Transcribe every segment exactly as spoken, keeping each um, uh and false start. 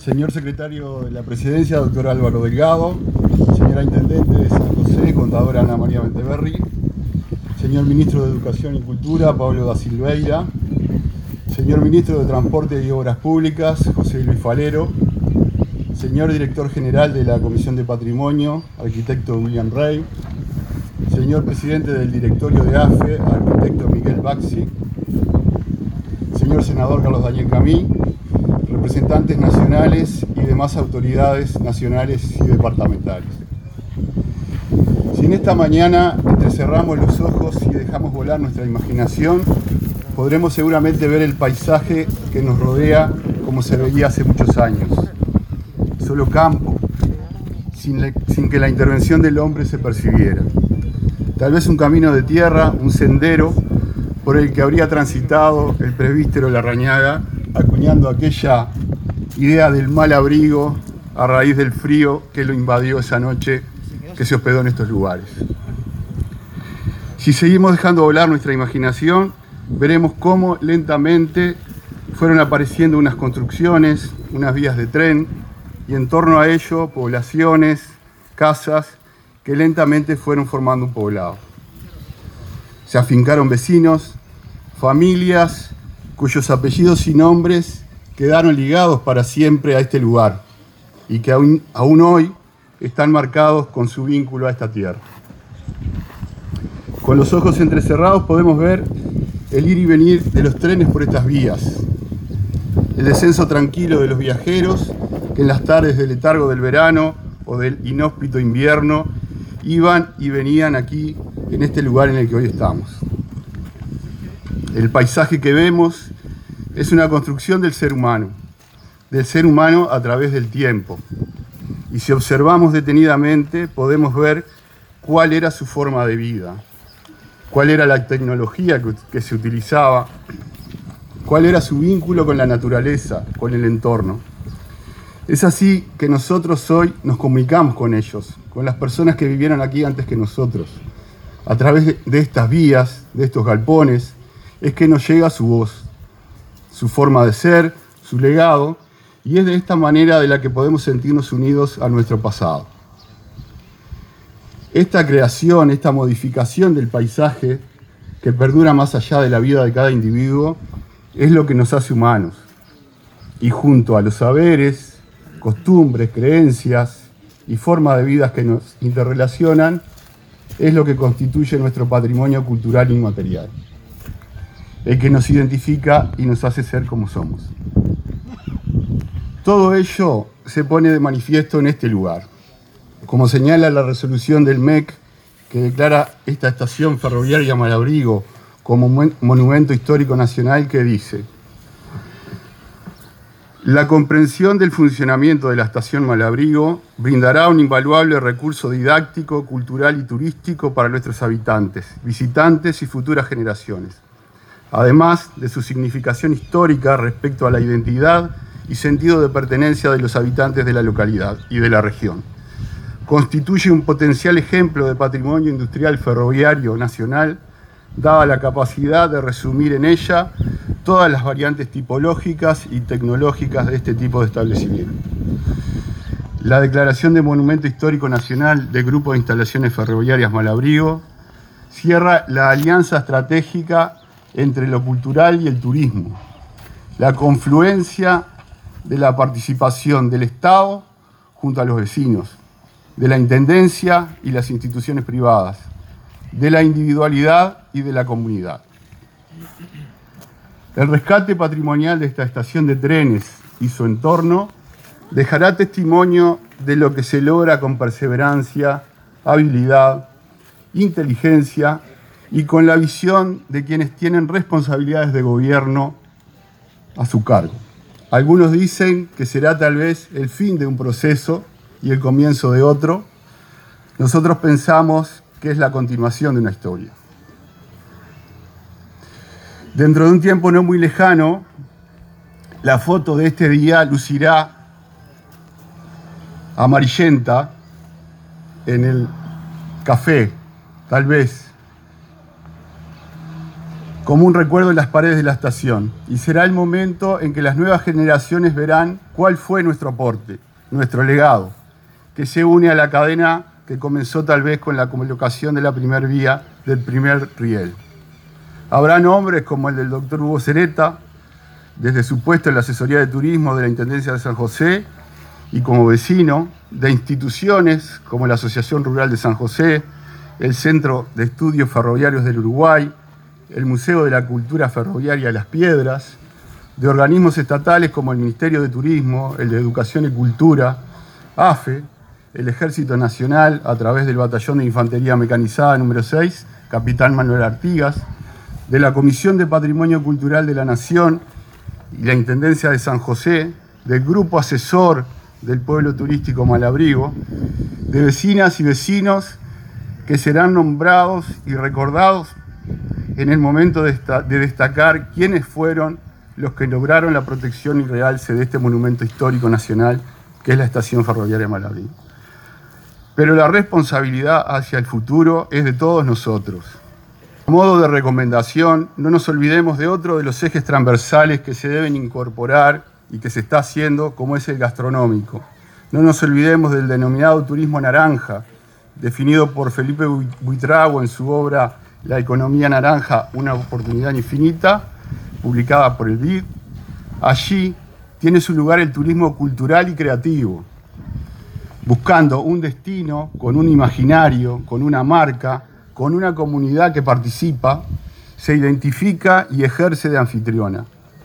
Señor Secretario de la Presidencia, doctor Álvaro Delgado, señora Intendente de San José, contadora Ana María Venteberri, señor Ministro de Educación y Cultura, Pablo da Silveira, señor Ministro de Transporte y Obras Públicas, José Luis Falero, señor Director General de la Comisión de Patrimonio, arquitecto William Rey, señor Presidente del Directorio de A F E, arquitecto Miguel Baxi, señor Senador Carlos Daniel Camí, representantes nacionales y demás autoridades nacionales y departamentales. Si en esta mañana entrecerramos los ojos y dejamos volar nuestra imaginación, podremos seguramente ver el paisaje que nos rodea como se veía hace muchos años. Solo campo, sin, le, sin que la intervención del hombre se percibiera. Tal vez un camino de tierra, un sendero por el que habría transitado el presbítero Larrañaga, acuñando aquella idea del mal abrigo a raíz del frío que lo invadió esa noche que se hospedó en estos lugares. Si seguimos dejando volar nuestra imaginación, veremos cómo lentamente fueron apareciendo unas construcciones, unas vías de tren, y en torno a ello poblaciones, casas, que lentamente fueron formando un poblado. Se afincaron vecinos, familias, cuyos apellidos y nombres quedaron ligados para siempre a este lugar y que aún, aún hoy están marcados con su vínculo a esta tierra. Con los ojos entrecerrados podemos ver el ir y venir de los trenes por estas vías, el descenso tranquilo de los viajeros que en las tardes del letargo del verano o del inhóspito invierno iban y venían aquí en este lugar en el que hoy estamos. El paisaje que vemos es una construcción del ser humano, del ser humano a través del tiempo. Y si observamos detenidamente, podemos ver cuál era su forma de vida, cuál era la tecnología que, que se utilizaba, cuál era su vínculo con la naturaleza, con el entorno. Es así que nosotros hoy nos comunicamos con ellos, con las personas que vivieron aquí antes que nosotros. A través de, de estas vías, de estos galpones, es que nos llega su voz, su forma de ser, su legado, y es de esta manera de la que podemos sentirnos unidos a nuestro pasado. Esta creación, esta modificación del paisaje, que perdura más allá de la vida de cada individuo, es lo que nos hace humanos. Y junto a los saberes, costumbres, creencias y formas de vida que nos interrelacionan, es lo que constituye nuestro patrimonio cultural inmaterial, el que nos identifica y nos hace ser como somos. Todo ello se pone de manifiesto en este lugar, como señala la resolución del M E C que declara esta estación ferroviaria Malabrigo como monumento histórico nacional, que dice: la comprensión del funcionamiento de la estación Malabrigo brindará un invaluable recurso didáctico, cultural y turístico para nuestros habitantes, visitantes y futuras generaciones, además de su significación histórica respecto a la identidad y sentido de pertenencia de los habitantes de la localidad y de la región. Constituye un potencial ejemplo de patrimonio industrial ferroviario nacional, dada la capacidad de resumir en ella todas las variantes tipológicas y tecnológicas de este tipo de establecimiento. La declaración de Monumento Histórico Nacional del Grupo de Instalaciones Ferroviarias Malabrigo cierra la alianza estratégica entre lo cultural y el turismo, la confluencia de la participación del Estado junto a los vecinos, de la Intendencia y las instituciones privadas, de la individualidad y de la comunidad. El rescate patrimonial de esta estación de trenes y su entorno dejará testimonio de lo que se logra con perseverancia, habilidad, inteligencia y con la visión de quienes tienen responsabilidades de gobierno a su cargo. Algunos dicen que será tal vez el fin de un proceso y el comienzo de otro. Nosotros pensamos que es la continuación de una historia. Dentro de un tiempo no muy lejano, la foto de este día lucirá amarillenta en el café, tal vez, como un recuerdo en las paredes de la estación, y será el momento en que las nuevas generaciones verán cuál fue nuestro aporte, nuestro legado, que se une a la cadena que comenzó tal vez con la colocación de la primer vía del primer riel. Habrá nombres como el del doctor Hugo Cereta, desde su puesto en la asesoría de turismo de la Intendencia de San José y como vecino, de instituciones como la Asociación Rural de San José, el Centro de Estudios Ferroviarios del Uruguay, el Museo de la Cultura Ferroviaria Las Piedras, de organismos estatales como el Ministerio de Turismo, el de Educación y Cultura, A F E, el Ejército Nacional a través del Batallón de Infantería Mecanizada número seis, Capitán Manuel Artigas, de la Comisión de Patrimonio Cultural de la Nación y la Intendencia de San José, del Grupo Asesor del Pueblo Turístico Malabrigo, de vecinas y vecinos que serán nombrados y recordados en el momento de, esta, de destacar quiénes fueron los que lograron la protección y realce de este monumento histórico nacional que es la Estación Ferroviaria Malabrigo. Pero la responsabilidad hacia el futuro es de todos nosotros. A modo de recomendación, no nos olvidemos de otro de los ejes transversales que se deben incorporar y que se está haciendo, como es el gastronómico. No nos olvidemos del denominado turismo naranja, definido por Felipe Buitrago en su obra La economía naranja, una oportunidad infinita, publicada por el B I D. Allí tiene su lugar el turismo cultural y creativo, buscando un destino con un imaginario, con una marca, con una comunidad que participa, se identifica y ejerce de anfitriona,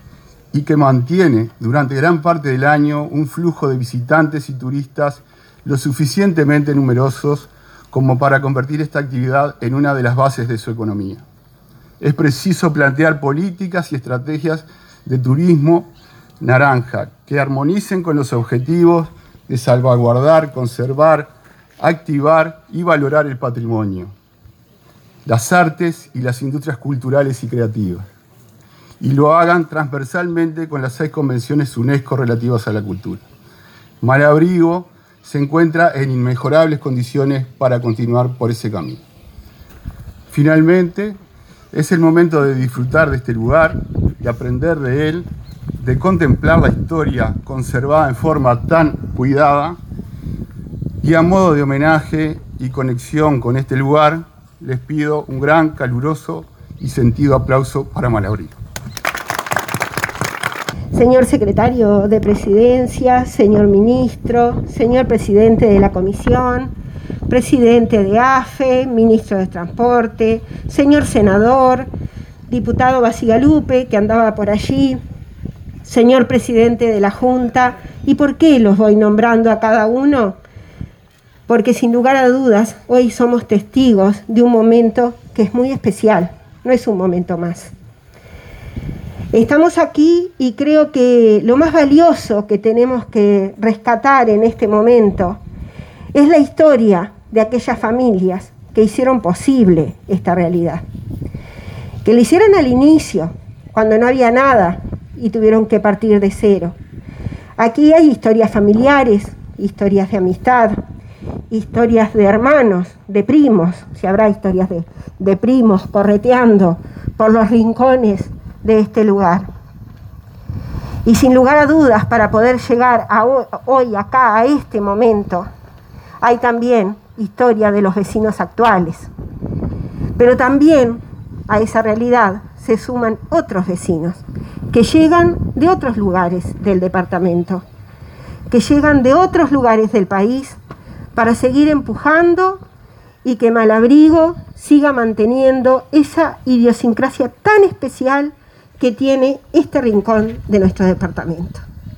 y que mantiene durante gran parte del año un flujo de visitantes y turistas lo suficientemente numerosos como para convertir esta actividad en una de las bases de su economía. Es preciso plantear políticas y estrategias de turismo naranja que armonicen con los objetivos de salvaguardar, conservar, activar y valorar el patrimonio, las artes y las industrias culturales y creativas, y lo hagan transversalmente con las seis convenciones UNESCO relativas a la cultura. Malabrigo se encuentra en inmejorables condiciones para continuar por ese camino. Finalmente, es el momento de disfrutar de este lugar, de aprender de él, de contemplar la historia conservada en forma tan cuidada, y a modo de homenaje y conexión con este lugar, les pido un gran, caluroso y sentido aplauso para Malabrigo. Señor secretario de Presidencia, señor ministro, señor presidente de la Comisión, presidente de A F E, ministro de Transporte, señor senador, diputado Bacigalupe, que andaba por allí, señor presidente de la Junta. ¿Y por qué los voy nombrando a cada uno? Porque sin lugar a dudas, hoy somos testigos de un momento que es muy especial, no es un momento más. Estamos aquí y creo que lo más valioso que tenemos que rescatar en este momento es la historia de aquellas familias que hicieron posible esta realidad. Que lo hicieron al inicio, cuando no había nada y tuvieron que partir de cero. Aquí hay historias familiares, historias de amistad, historias de hermanos, de primos, si habrá historias de, de primos correteando por los rincones de este lugar. Y sin lugar a dudas, para poder llegar a hoy, hoy acá, a este momento, hay también historia de los vecinos actuales. Pero también a esa realidad se suman otros vecinos que llegan de otros lugares del departamento, que llegan de otros lugares del país para seguir empujando y que Malabrigo siga manteniendo esa idiosincrasia tan especial que tiene este rincón de nuestro departamento.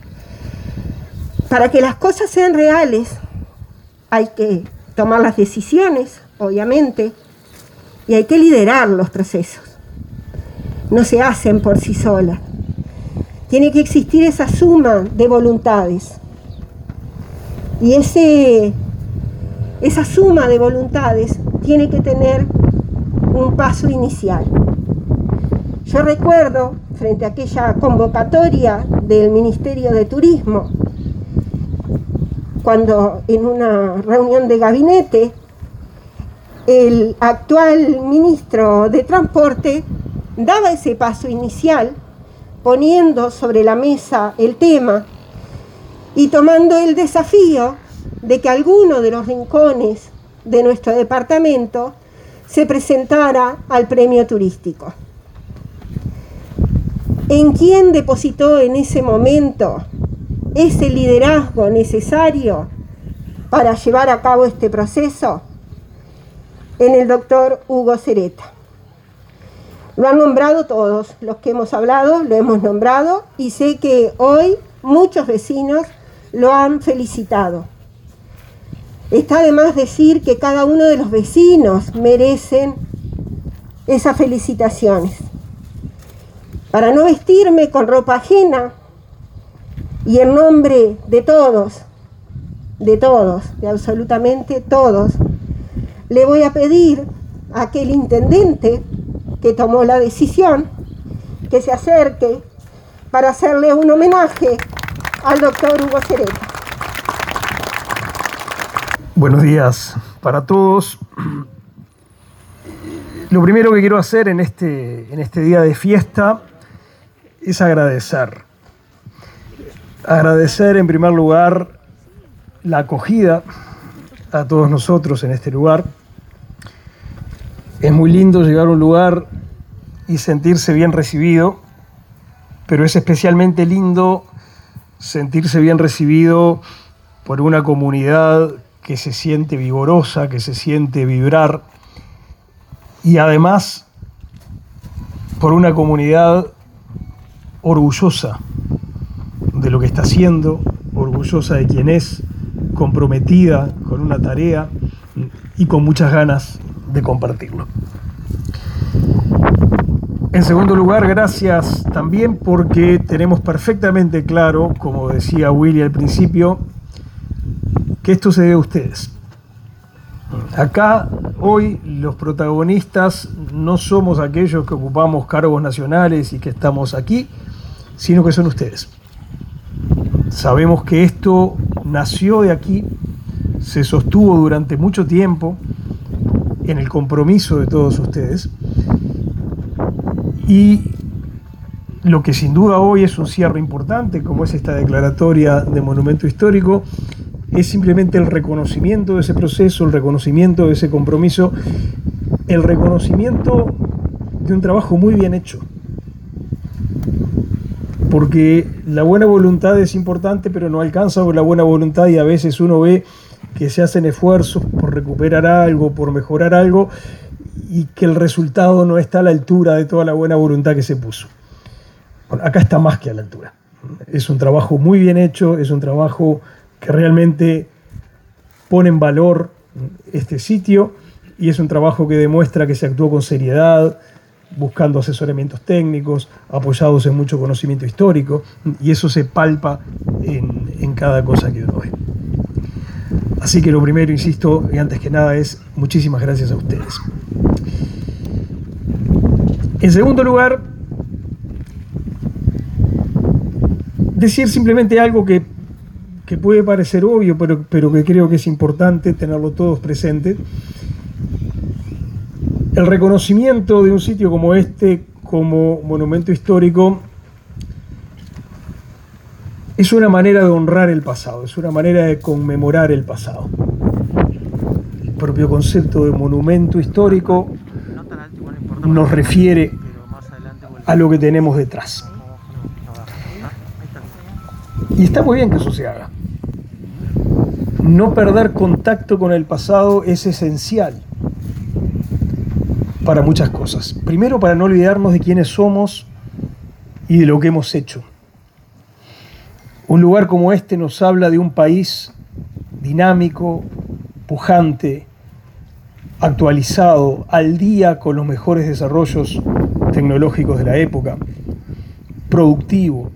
Para que las cosas sean reales, hay que tomar las decisiones, obviamente, y hay que liderar los procesos. No se hacen por sí solas. Tiene que existir esa suma de voluntades. Y ese, esa suma de voluntades tiene que tener un paso inicial. Yo recuerdo, frente a aquella convocatoria del Ministerio de Turismo, cuando en una reunión de gabinete, el actual ministro de Transporte daba ese paso inicial, poniendo sobre la mesa el tema y tomando el desafío de que alguno de los rincones de nuestro departamento se presentara al premio turístico. ¿En quién depositó en ese momento ese liderazgo necesario para llevar a cabo este proceso? En el doctor Hugo Cereta. Lo han nombrado todos, los que hemos hablado, lo hemos nombrado, y sé que hoy muchos vecinos lo han felicitado. Está de más decir que cada uno de los vecinos merecen esas felicitaciones. Para no vestirme con ropa ajena y en nombre de todos, de todos, de absolutamente todos, le voy a pedir a aquel intendente que tomó la decisión que se acerque para hacerle un homenaje al doctor Hugo Cereta. Buenos días para todos. Lo primero que quiero hacer en este, en este día de fiesta es agradecer. Agradecer en primer lugar la acogida a todos nosotros en este lugar. Es muy lindo llegar a un lugar y sentirse bien recibido, pero es especialmente lindo sentirse bien recibido por una comunidad que se siente vigorosa, que se siente vibrar, y además por una comunidad orgullosa de lo que está haciendo, orgullosa de quién es, comprometida con una tarea y con muchas ganas de compartirlo. En segundo lugar, gracias también porque tenemos perfectamente claro, como decía Willy al principio, que esto se debe a ustedes. Acá, hoy, los protagonistas no somos aquellos que ocupamos cargos nacionales y que estamos aquí, sino que son ustedes. Sabemos que esto nació de aquí, se sostuvo durante mucho tiempo en el compromiso de todos ustedes, y lo que sin duda hoy es un cierre importante, como es esta declaratoria de monumento histórico, es simplemente el reconocimiento de ese proceso, el reconocimiento de ese compromiso, el reconocimiento de un trabajo muy bien hecho. Porque la buena voluntad es importante, pero no alcanza con la buena voluntad, y a veces uno ve que se hacen esfuerzos por recuperar algo, por mejorar algo, y que el resultado no está a la altura de toda la buena voluntad que se puso. Bueno, acá está más que a la altura. Es un trabajo muy bien hecho, es un trabajo que realmente pone en valor este sitio, y es un trabajo que demuestra que se actuó con seriedad, buscando asesoramientos técnicos, apoyados en mucho conocimiento histórico, y eso se palpa en, en cada cosa que uno ve. Así que lo primero, insisto, y antes que nada, es muchísimas gracias a ustedes. En segundo lugar, decir simplemente algo que, que puede parecer obvio, pero, pero que creo que es importante tenerlo todos presentes. El reconocimiento de un sitio como este, como monumento histórico, es una manera de honrar el pasado, es una manera de conmemorar el pasado. El propio concepto de monumento histórico nos refiere a lo que tenemos detrás. Y está muy bien que eso se haga. No perder contacto con el pasado es esencial para muchas cosas. Primero, para no olvidarnos de quiénes somos y de lo que hemos hecho. Un lugar como este nos habla de un país dinámico, pujante, actualizado, al día con los mejores desarrollos tecnológicos de la época, productivo,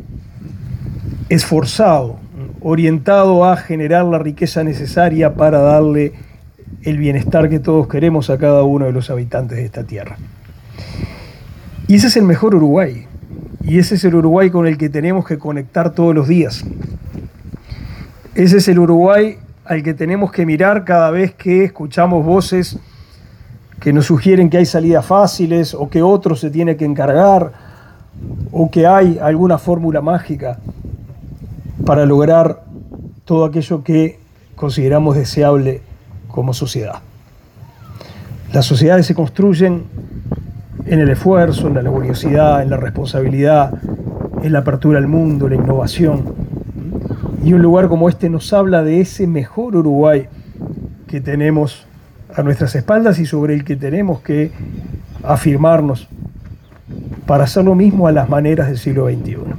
esforzado, orientado a generar la riqueza necesaria para darle el bienestar que todos queremos a cada uno de los habitantes de esta tierra. Y ese es el mejor Uruguay, y ese es el Uruguay con el que tenemos que conectar todos los días. Ese es el Uruguay al que tenemos que mirar cada vez que escuchamos voces que nos sugieren que hay salidas fáciles o que otro se tiene que encargar o que hay alguna fórmula mágica para lograr todo aquello que consideramos deseable como sociedad. Las sociedades se construyen en el esfuerzo, en la laboriosidad, en la responsabilidad, en la apertura al mundo, la innovación. Y un lugar como este nos habla de ese mejor Uruguay que tenemos a nuestras espaldas y sobre el que tenemos que afirmarnos para hacer lo mismo a las maneras del siglo veintiuno.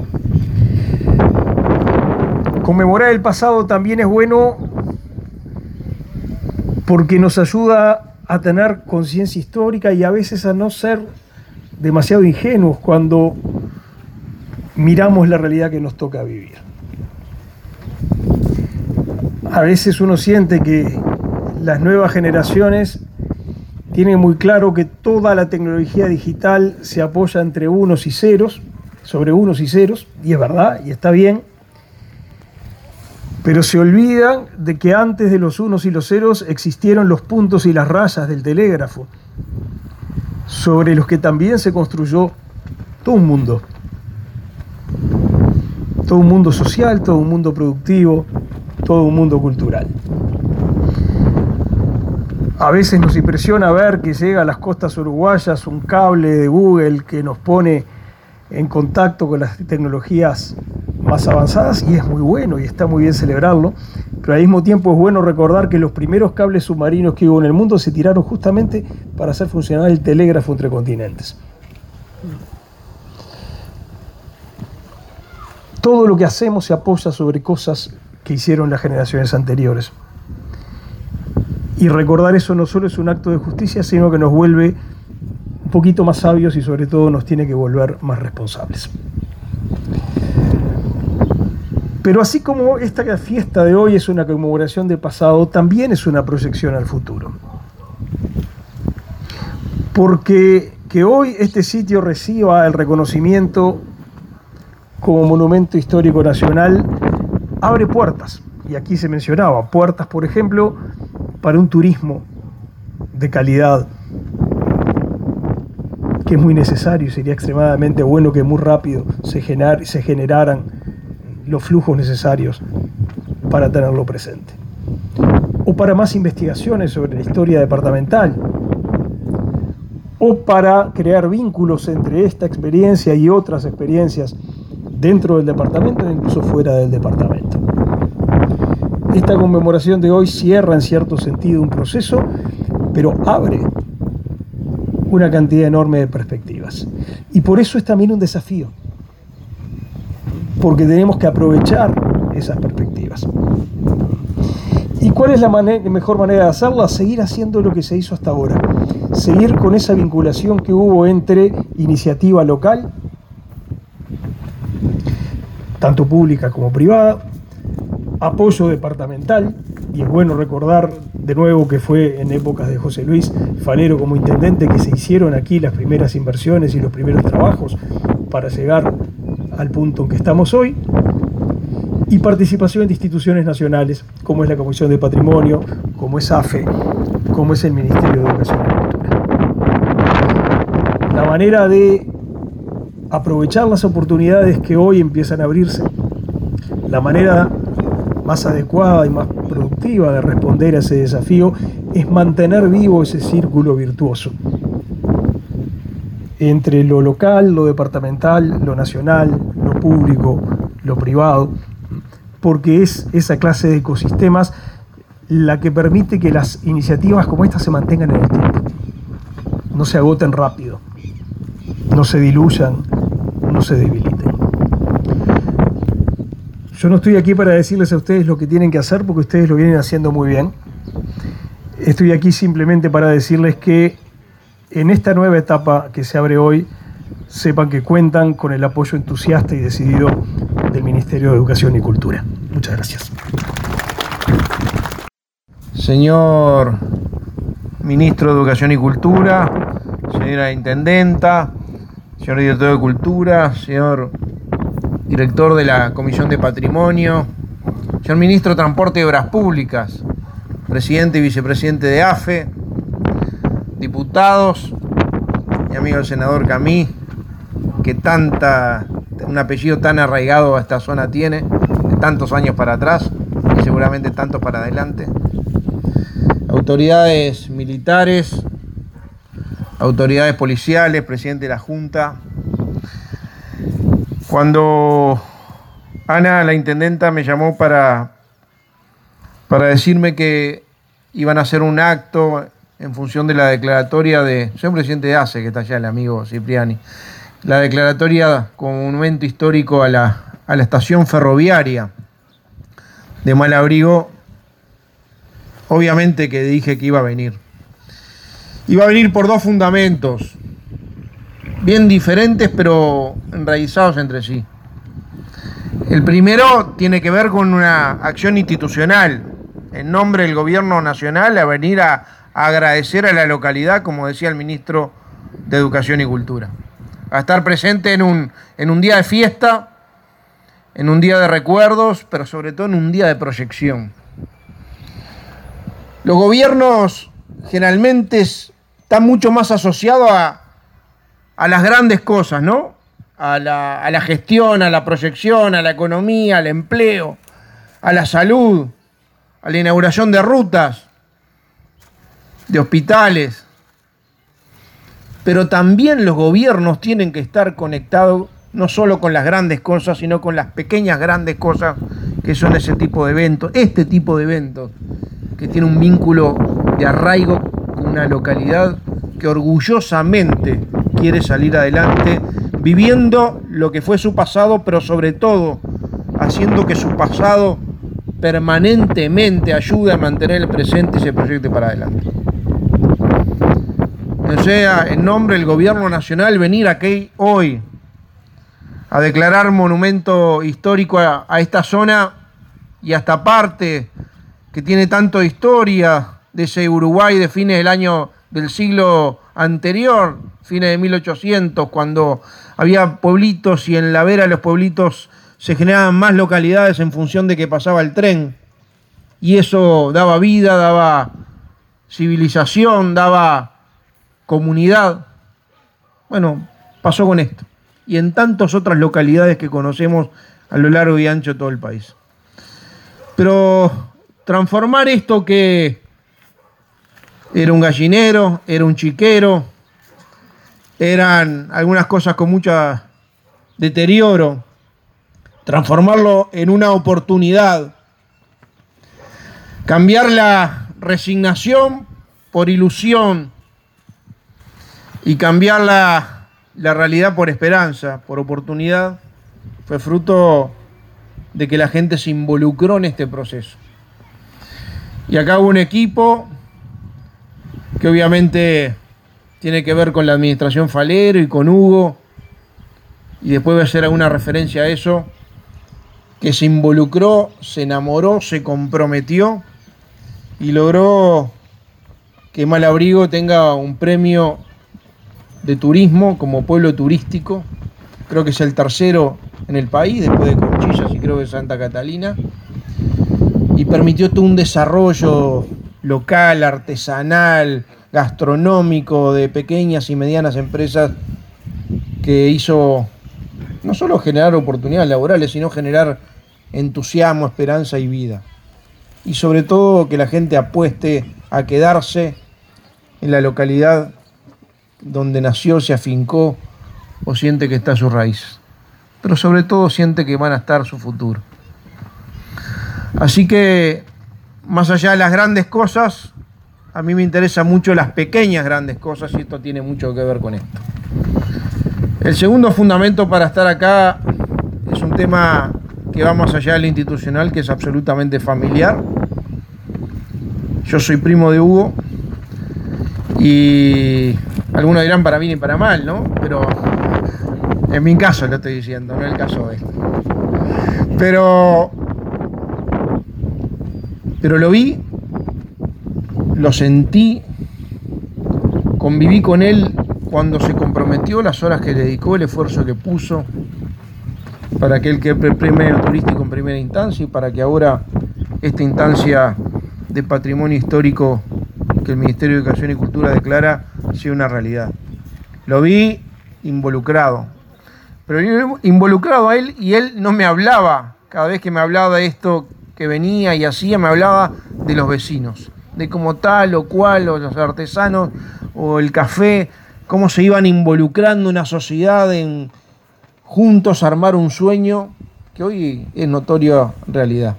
Conmemorar el pasado también es bueno porque nos ayuda a tener conciencia histórica y a veces a no ser demasiado ingenuos cuando miramos la realidad que nos toca vivir. A veces uno siente que las nuevas generaciones tienen muy claro que toda la tecnología digital se apoya entre unos y ceros, sobre unos y ceros, y es verdad, y está bien, pero se olvidan de que antes de los unos y los ceros existieron los puntos y las rayas del telégrafo, sobre los que también se construyó todo un mundo, todo un mundo social, todo un mundo productivo, todo un mundo cultural. A veces nos impresiona ver que llega a las costas uruguayas un cable de Google que nos pone en contacto con las tecnologías más avanzadas, y es muy bueno y está muy bien celebrarlo, pero al mismo tiempo es bueno recordar que los primeros cables submarinos que hubo en el mundo se tiraron justamente para hacer funcionar el telégrafo entre continentes. Todo lo que hacemos se apoya sobre cosas que hicieron las generaciones anteriores. Y recordar eso no solo es un acto de justicia, sino que nos vuelve un poquito más sabios y sobre todo nos tiene que volver más responsables. Pero así como esta fiesta de hoy es una conmemoración del pasado, también es una proyección al futuro. Porque que hoy este sitio reciba el reconocimiento como Monumento Histórico Nacional abre puertas. Y aquí se mencionaba puertas, por ejemplo, para un turismo de calidad que es muy necesario y sería extremadamente bueno que muy rápido se, gener, se generaran los flujos necesarios para tenerlo presente. O para más investigaciones sobre la historia departamental. O para crear vínculos entre esta experiencia y otras experiencias dentro del departamento e incluso fuera del departamento. Esta conmemoración de hoy cierra en cierto sentido un proceso, pero abre una cantidad enorme de perspectivas. Y por eso es también un desafío, porque tenemos que aprovechar esas perspectivas. ¿Y cuál es la manera, mejor manera de hacerla? Seguir haciendo lo que se hizo hasta ahora. Seguir con esa vinculación que hubo entre iniciativa local, tanto pública como privada, apoyo departamental, y es bueno recordar de nuevo que fue en épocas de José Luis Falero como intendente que se hicieron aquí las primeras inversiones y los primeros trabajos para llegar al punto en que estamos hoy, y participación de instituciones nacionales como es la Comisión de Patrimonio, como es A F E, como es el Ministerio de Educación y Cultura. La manera de aprovechar las oportunidades que hoy empiezan a abrirse, la manera más adecuada y más productiva de responder a ese desafío es mantener vivo ese círculo virtuoso entre lo local, lo departamental, lo nacional, lo público, lo privado, porque es esa clase de ecosistemas la que permite que las iniciativas como esta se mantengan en el tiempo, no se agoten rápido, no se diluyan, no se debiliten. Yo no estoy aquí para decirles a ustedes lo que tienen que hacer, porque ustedes lo vienen haciendo muy bien. Estoy aquí simplemente para decirles que en esta nueva etapa que se abre hoy, sepan que cuentan con el apoyo entusiasta y decidido del Ministerio de Educación y Cultura. Muchas gracias. Señor Ministro de Educación y Cultura, señora Intendenta, señor Director de Cultura, señor Director de la Comisión de Patrimonio, señor Ministro de Transporte y Obras Públicas, Presidente y Vicepresidente de A F E, diputados, mi amigo el senador Camí, que tanta, un apellido tan arraigado a esta zona tiene, de tantos años para atrás y seguramente tantos para adelante. Autoridades militares, autoridades policiales, presidente de la Junta. Cuando Ana, la intendenta, me llamó para, para decirme que iban a hacer un acto en función de la declaratoria de... Soy un presidente de A C E, que está allá el amigo Cipriani. La declaratoria como monumento histórico a la, a la estación ferroviaria de Malabrigo. Obviamente que dije que iba a venir. Iba a venir por dos fundamentos, bien diferentes pero enraizados entre sí. El primero tiene que ver con una acción institucional, en nombre del gobierno nacional, a venir a, a agradecer a la localidad, como decía el ministro de Educación y Cultura, a estar presente en un, en un día de fiesta, en un día de recuerdos, pero sobre todo en un día de proyección. Los gobiernos generalmente están mucho más asociados a, a las grandes cosas, ¿no? A la, a la gestión, a la proyección, a la economía, al empleo, a la salud, a la inauguración de rutas, de hospitales. Pero también los gobiernos tienen que estar conectados no solo con las grandes cosas, sino con las pequeñas grandes cosas que son ese tipo de eventos, este tipo de eventos, que tiene un vínculo de arraigo con una localidad que orgullosamente quiere salir adelante, viviendo lo que fue su pasado, pero sobre todo haciendo que su pasado permanentemente ayude a mantener el presente y se proyecte para adelante. O sea, en nombre del gobierno nacional, venir aquí hoy a declarar monumento histórico a, a esta zona y a esta parte que tiene tanto historia de ese Uruguay de fines del año del siglo anterior, fines de mil ochocientos, cuando había pueblitos y en la vera de los pueblitos se generaban más localidades en función de que pasaba el tren, y eso daba vida, daba civilización, daba comunidad. Bueno, pasó con esto y en tantas otras localidades que conocemos a lo largo y ancho de todo el país. Pero transformar esto que era un gallinero, era un chiquero, eran algunas cosas con mucho deterioro, transformarlo en una oportunidad, cambiar la resignación por ilusión y cambiar la, la realidad por esperanza, por oportunidad, fue fruto de que la gente se involucró en este proceso. Y acá hubo un equipo que obviamente tiene que ver con la administración Falero y con Hugo, y después voy a hacer alguna referencia a eso, que se involucró, se enamoró, se comprometió y logró que Malabrigo tenga un premio de turismo como pueblo turístico. Creo que es el tercero en el país, después de Conchillas y creo que Santa Catalina, y permitió todo un desarrollo local, artesanal, gastronómico, de pequeñas y medianas empresas, que hizo no solo generar oportunidades laborales, sino generar entusiasmo, esperanza y vida. Y sobre todo que la gente apueste a quedarse en la localidad donde nació, se afincó o siente que está su raíz. Pero sobre todo siente que van a estar su futuro. Así que, más allá de las grandes cosas, a mí me interesan mucho las pequeñas grandes cosas, y esto tiene mucho que ver con esto. El segundo fundamento para estar acá es un tema que va más allá de lo institucional, que es absolutamente familiar. Yo soy primo de Hugo y algunos dirán para bien y para mal, ¿no? Pero en mi caso lo estoy diciendo, no es el caso de esto. Pero, pero lo vi, lo sentí, conviví con él cuando se comprometió, las horas que le dedicó, el esfuerzo que puso para que él quede premio turístico en primera instancia y para que ahora esta instancia de patrimonio histórico que el Ministerio de Educación y Cultura declara sí, una realidad. Lo vi involucrado, pero yo involucrado a él y él no me hablaba, cada vez que me hablaba de esto que venía y hacía, me hablaba de los vecinos, de cómo tal o cual, o los artesanos, o el café, cómo se iban involucrando en una sociedad, en juntos armar un sueño que hoy es notoria realidad.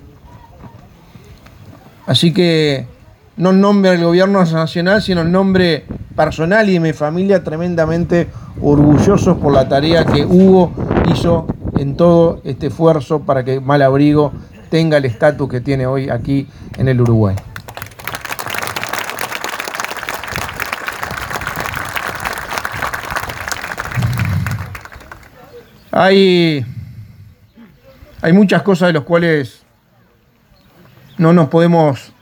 Así que, no en nombre del gobierno nacional, sino en nombre personal y de mi familia, tremendamente orgullosos por la tarea que Hugo hizo en todo este esfuerzo para que Malabrigo tenga el estatus que tiene hoy aquí en el Uruguay. Hay, hay muchas cosas de las cuales no nos podemos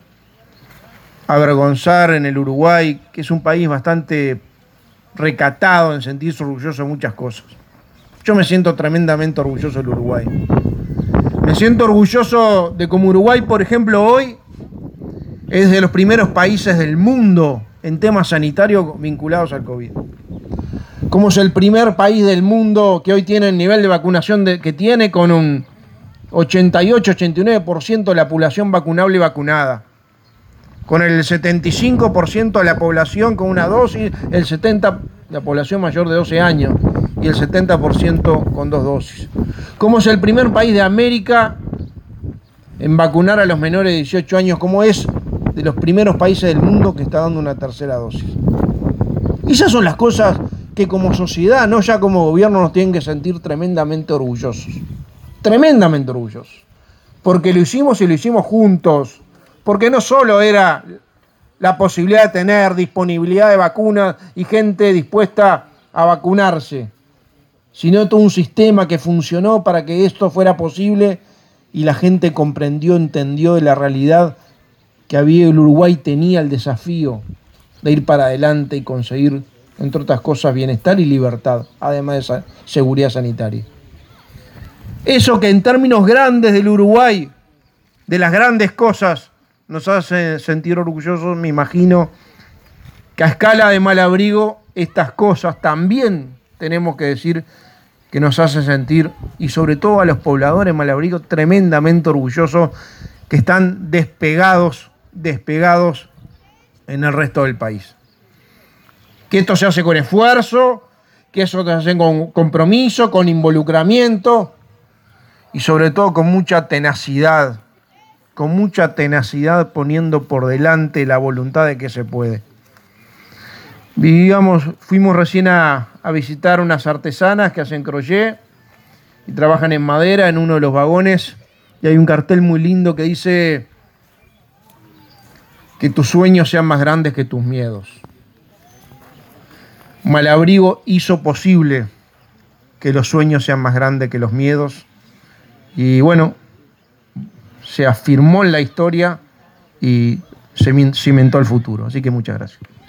avergonzar en el Uruguay, que es un país bastante recatado en sentirse orgulloso de muchas cosas. Yo me siento tremendamente orgulloso del Uruguay. Me siento orgulloso de cómo Uruguay, por ejemplo, hoy es de los primeros países del mundo en temas sanitarios vinculados al COVID. Como es el primer país del mundo que hoy tiene el nivel de vacunación de, que tiene, con un ochenta y ocho a ochenta y nueve por ciento de la población vacunable y vacunada. Con el setenta y cinco por ciento de la población con una dosis, el setenta por ciento de la población mayor de doce años y el setenta por ciento con dos dosis. Como es el primer país de América en vacunar a los menores de dieciocho años, como es de los primeros países del mundo que está dando una tercera dosis. Y esas son las cosas que como sociedad, no ya como gobierno, nos tienen que sentir tremendamente orgullosos. Tremendamente orgullosos. Porque lo hicimos y lo hicimos juntos. Porque no solo era la posibilidad de tener disponibilidad de vacunas y gente dispuesta a vacunarse, sino todo un sistema que funcionó para que esto fuera posible y la gente comprendió, entendió de la realidad que había. El Uruguay tenía el desafío de ir para adelante y conseguir, entre otras cosas, bienestar y libertad, además de esa seguridad sanitaria. Eso que en términos grandes del Uruguay, de las grandes cosas, nos hace sentir orgullosos, me imagino que a escala de Malabrigo, estas cosas también tenemos que decir que nos hace sentir, y sobre todo a los pobladores de Malabrigo, tremendamente orgullosos, que están despegados, despegados en el resto del país. Que esto se hace con esfuerzo, que eso se hace con compromiso, con involucramiento y sobre todo con mucha tenacidad, con mucha tenacidad poniendo por delante la voluntad de que se puede. Vivíamos, fuimos recién a, a visitar unas artesanas que hacen crochet y trabajan en madera en uno de los vagones, y hay un cartel muy lindo que dice que tus sueños sean más grandes que tus miedos. Malabrigo hizo posible que los sueños sean más grandes que los miedos y bueno, se afirmó en la historia y se cimentó el futuro. Así que muchas gracias.